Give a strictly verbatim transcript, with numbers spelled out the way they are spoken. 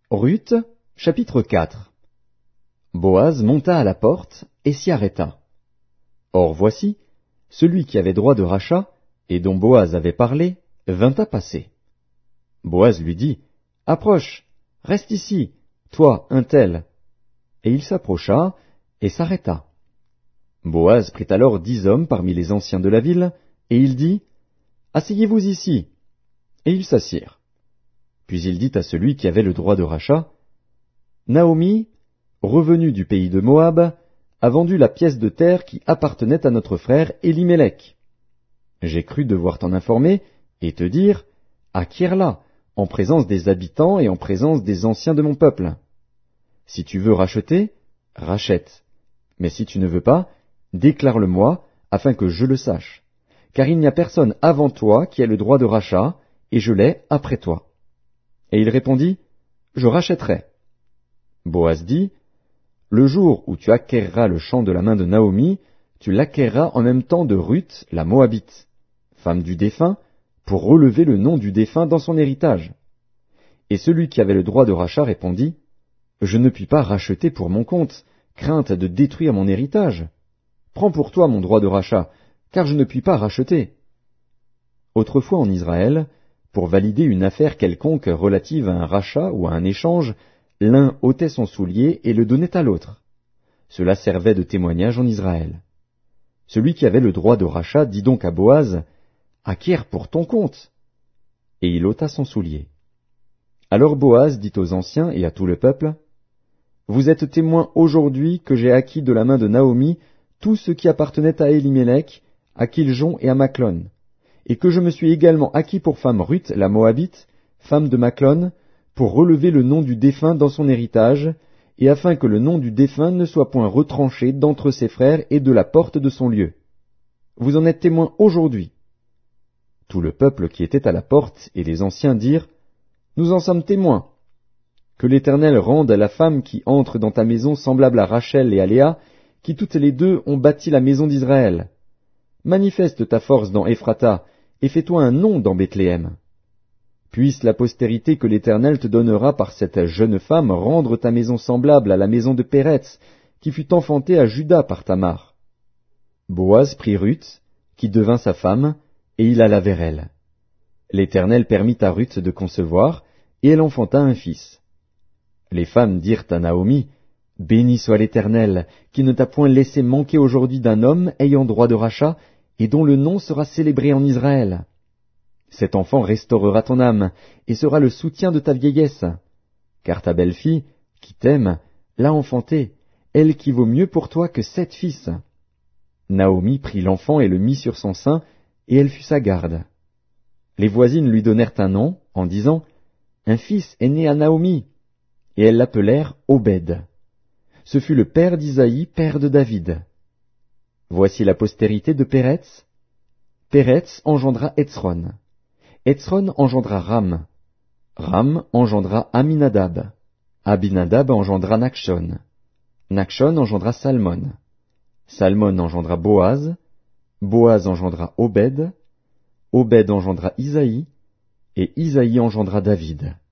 Ruth, chapitre quatre. Boaz monta à la porte et s'y arrêta. Or voici, celui qui avait droit de rachat, et dont Boaz avait parlé, vint à passer. Boaz lui dit, « Approche, reste ici, toi, un tel. » Et il s'approcha et s'arrêta. Boaz prit alors dix hommes parmi les anciens de la ville, et il dit, « Asseyez-vous ici. » Et ils s'assirent. Puis il dit à celui qui avait le droit de rachat, « Naomi, revenue du pays de Moab, a vendu la pièce de terre qui appartenait à notre frère Élimélec. J'ai cru devoir t'en informer et te dire, acquiers-la, en présence des habitants et en présence des anciens de mon peuple. Si tu veux racheter, rachète. Mais si tu ne veux pas, déclare-le-moi, afin que je le sache. Car il n'y a personne avant toi qui ait le droit de rachat, et je l'ai après toi. » Et il répondit, « Je rachèterai. » Boaz dit, « Le jour où tu acquerras le champ de la main de Naomi, tu l'acquerras en même temps de Ruth, la Moabite, femme du défunt, pour relever le nom du défunt dans son héritage. » Et celui qui avait le droit de rachat répondit, « Je ne puis pas racheter pour mon compte, crainte de détruire mon héritage. Prends pour toi mon droit de rachat, car je ne puis pas racheter. » Autrefois en Israël, pour valider une affaire quelconque relative à un rachat ou à un échange, l'un ôtait son soulier et le donnait à l'autre. Cela servait de témoignage en Israël. Celui qui avait le droit de rachat dit donc à Boaz, « Acquiers pour ton compte. » Et il ôta son soulier. Alors Boaz dit aux anciens et à tout le peuple, « Vous êtes témoins aujourd'hui que j'ai acquis de la main de Naomi tout ce qui appartenait à Élimélec, à Kiljon et à Maclon, et que je me suis également acquis pour femme Ruth la Moabite, femme de Maclon, pour relever le nom du défunt dans son héritage, et afin que le nom du défunt ne soit point retranché d'entre ses frères et de la porte de son lieu. Vous en êtes témoins aujourd'hui. » Tout le peuple qui était à la porte et les anciens dirent, « Nous en sommes témoins. Que l'Éternel rende à la femme qui entre dans ta maison semblable à Rachel et à Léa, qui toutes les deux ont bâti la maison d'Israël. Manifeste ta force dans Ephrata, et fais-toi un nom dans Bethléem. Puisse la postérité que l'Éternel te donnera par cette jeune femme rendre ta maison semblable à la maison de Péretz, qui fut enfantée à Juda par Tamar. » Boaz prit Ruth, qui devint sa femme, et il alla vers elle. L'Éternel permit à Ruth de concevoir, et elle enfanta un fils. Les femmes dirent à Naomi, « Béni soit l'Éternel, qui ne t'a point laissé manquer aujourd'hui d'un homme ayant droit de rachat, et dont le nom sera célébré en Israël. Cet enfant restaurera ton âme, et sera le soutien de ta vieillesse. Car ta belle-fille, qui t'aime, l'a enfanté, elle qui vaut mieux pour toi que sept fils. » Naomi prit l'enfant et le mit sur son sein, et elle fut sa garde. Les voisines lui donnèrent un nom, en disant, « Un fils est né à Naomi. » Et elles l'appelèrent Obed. Ce fut le père d'Isaïe, père de David. Voici la postérité de Péretz. Péretz engendra Hetzron. Hetzron engendra Ram. Ram engendra Aminadab. Abinadab engendra Nachshon. Nachshon engendra Salmon. Salmon engendra Boaz. Boaz engendra Obed. Obed engendra Isaïe. Et Isaïe engendra David.